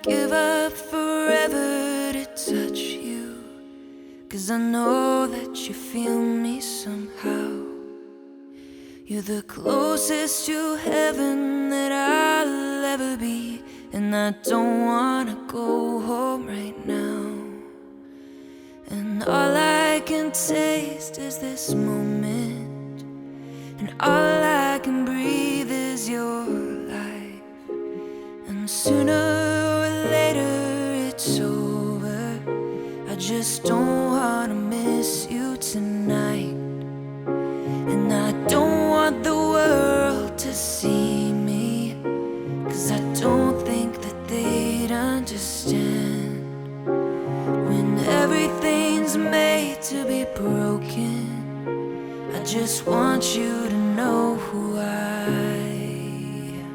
give up forever to touch you, 'cause I know that you feel me somehow. You're the closest to heaven that I'll ever be, and I don't wanna go home right now. And all I can taste is this moment, and all I can breathe is your life. And sooner or later it's over. I just don't wanna miss you tonight. And I don't want the world to see me, 'cause I don't think that they'd understand. When everything's made to be broken, I just want you to know who I am.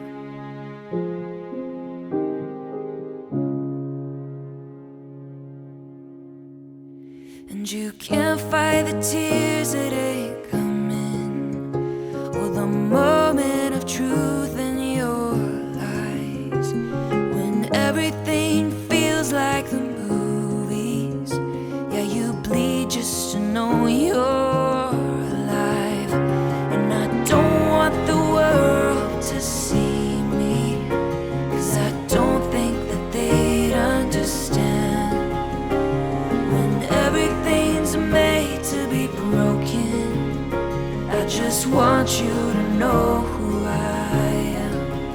And you can't fight the tears that ain't coming, or the moment of truth in your lies. When everything feels like the movies, yeah, you bleed just to know you're alive. And I don't want the world to see me, 'cause I don't think that they'd understand. When everything's made to be broken, I just want you to know who I am.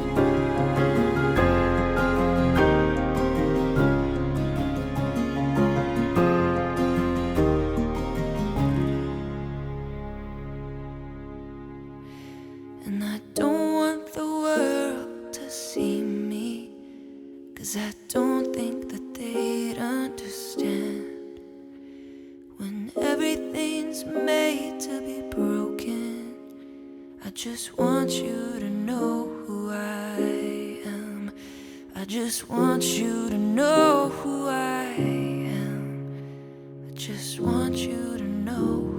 And I don't want the world to see me, 'cause I don't think that they'd understand. When everything's made to be broken, I just want you to know who I am. I just want you to know who I am. I just want you to know